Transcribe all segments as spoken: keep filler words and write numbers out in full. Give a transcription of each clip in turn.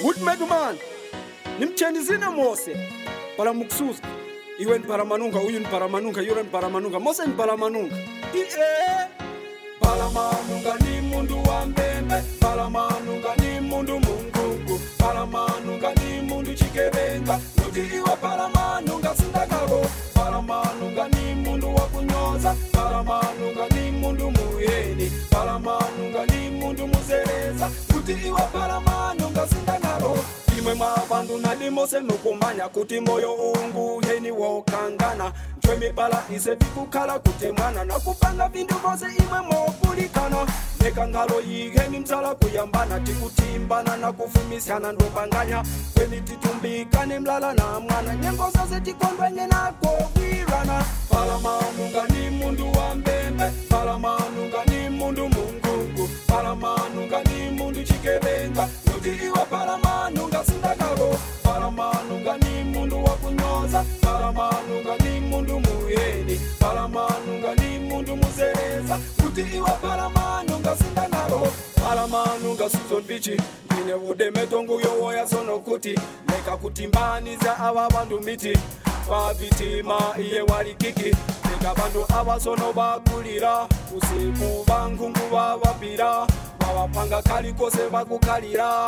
Woodmedman nimchendizina Mose para muksuza iwe ni para manunga uyu ni para manunga yule ni para manunga Mose ni para manunga ie para manunga ni mundu wa mbembe para manunga ni mundu mungungu para manunga ni mundu chikebenga nuti iwe para manunga sindakabo para manunga ni mundu wa kunyoza para manunga ni mundu muheni para manunga ni mundu muzereza nuti iwe para manunga sindakabo imwe mabandu nali Mose nukumanya kuti moyo ungu heni wokangana chwe mibala ise vikukala kutemwana na kupanga vindu vose imwe mokulikana neka ngalo yigeni mzala kuyambana tikutimbana na kufumisana ndopanganya kweni titumbikane mlala na mwana nyengo zose tikondwenye na kogwirana pala manunga ni mundu wa mbembe pala manunga ni mundu mungungu pala manunga ni mundu chikebenga nuti iwa pala manunga sindakabo pala manunga ni mundu wa kunyoza pala manunga ni mundu muheni pala manunga ni mundu muzereza nuti iwa pala manunga sindakabo pala manunga sizonbichi ngine udemetongu yowoya sono kuti neka kutimbaniza ava vandu miti vavitima iye walikiki neka vandu ava sono vakulira usiku vangungu vavapira vavapanga kali kose vakukalira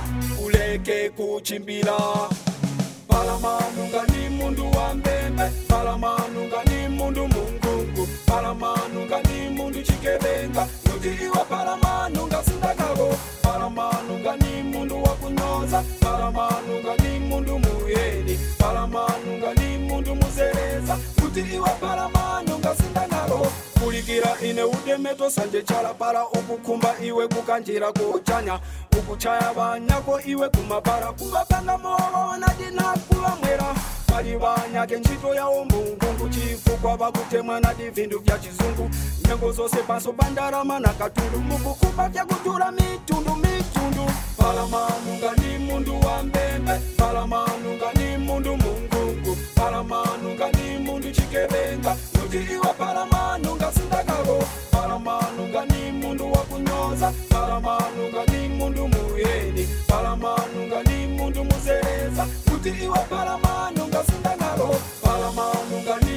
uleke kuchimbira pala manunga ni mundu wa mbembe pala manunga ni mundu mungungu pala manunga ni mundu chikebenga nuti iwa pala manunga sindakabo pala manunga ni mundu wa kunyoza pala manunga ni mundu muheni pala manunga ni mundu muzereza nuti iwa pala manunga sindakabo kulikira ine udemeto sanje chala para ukukumba iwe kukanjira kuchanya ukuchaya banyako iwe kumabara kubapanga moho nadina kulamwera pali banyake nchito ya ombungu chifukwa bakutemwa na divindu vya chizungu nyengo zose paso pandarama na katundu mukukupa vya kutula mitundu mitundu pala manunga ni mundu wa mbembe pala manunga ni mundu mungungu pala manunga ni mundu chikebenga nuti iwa pala manunga sindakabo pala manunga ni mundu wa kunyoza pala manunga ni mundu muheni pala manunga ni mundu muzereza nuti iwa pala manunga sindakabo pala manunga ni